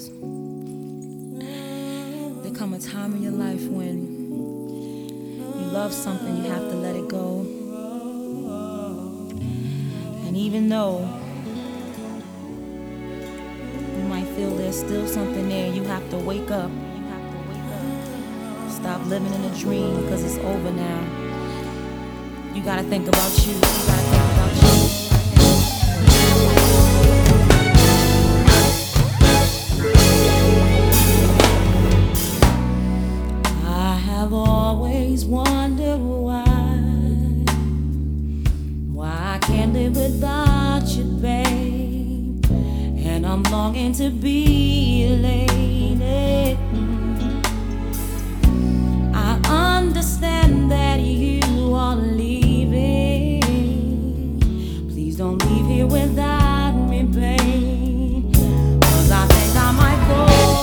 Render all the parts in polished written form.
is. There come a time in your life when you love something, you have to let it go. And even though you might feel there's still something there, you have to wake up. Stop living in a dream, because it's over now. You gotta think about you. You gotta think about you. I have always wondered why I can't live without you, babe. And I'm longing to be a lady. I understand that you are leaving. Please don't leave here without me, babe. 'Cause I think I might go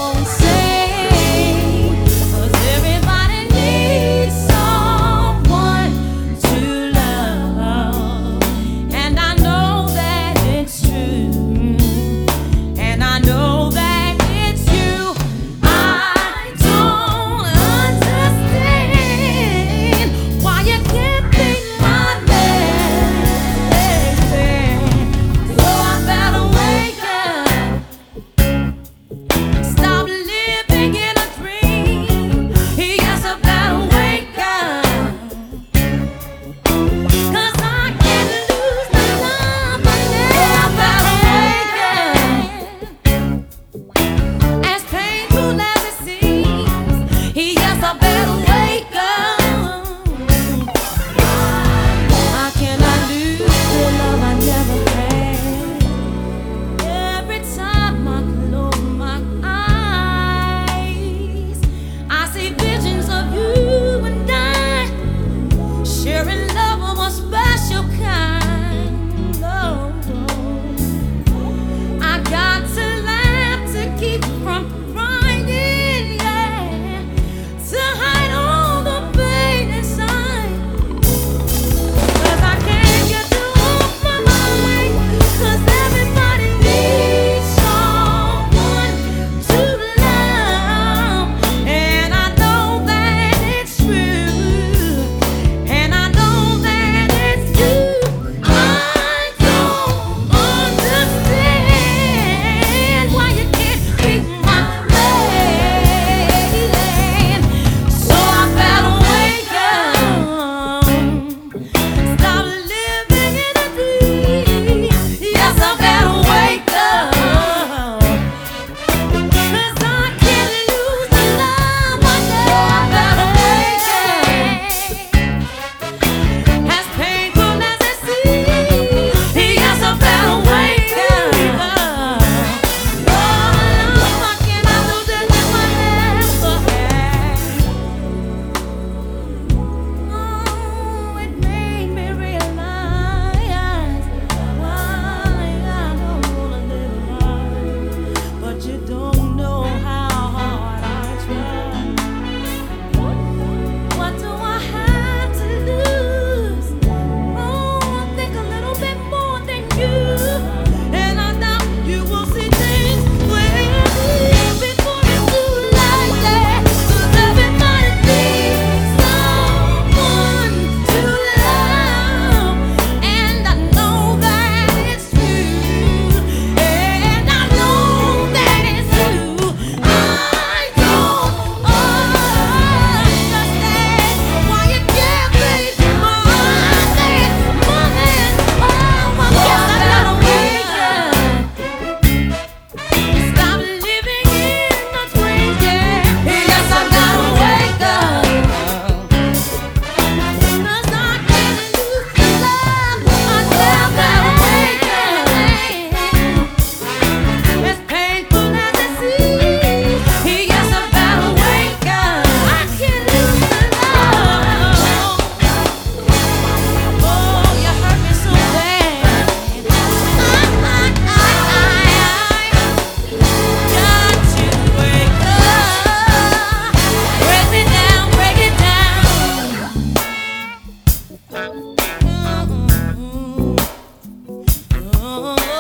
insane. 'Cause everybody needs someone to love. And I know that it's true. And I know that it's you. I don't understand why you can't be my baby. So I better wake up. Stop living in a dream. Yes, I better wake up. 'Cause I can't lose the love I never wake up. As painful as it seems, yes, I better wake up. I cannot lose the love I never had. Every time I close my eyes, I see visions of you and I sharing love of a special kind. Oh, I got to laugh to keep from crying, yeah, to hide all the pain inside. 'Cause I can't get you off my mind. 'Cause everybody needs someone to love. And I know that it's true. And I know that it's you. I don't understand why you can't be my lady. So I better wake up. Stop living in a dream. Yes, I better wake up. 'Cause I can't lose the love I never wake up. As painful as it seems, yes, I better wake up. Oh, I cannot lose the love I never had. Oh, it made me realize why I don't wanna live life. But you don't know how hard I try. What do I have to lose? Oh, I think a little bit more than you. And I know you will see things clearly before it's too late. 'Cause everybody needs someone to love. And I know that it's true. And I know that it's true. I don't understand why you can't be my man. Oh, I guess I gotta wake up. Stop living in a dream, yeah. Yes, I gotta wake up. 'Cause I can't lose the love I never wake up. As painful as it seems, yes, I better wake up. I can't lose the love. Oh, you hurt me so bad. Got to wake up. Break me down, break it down.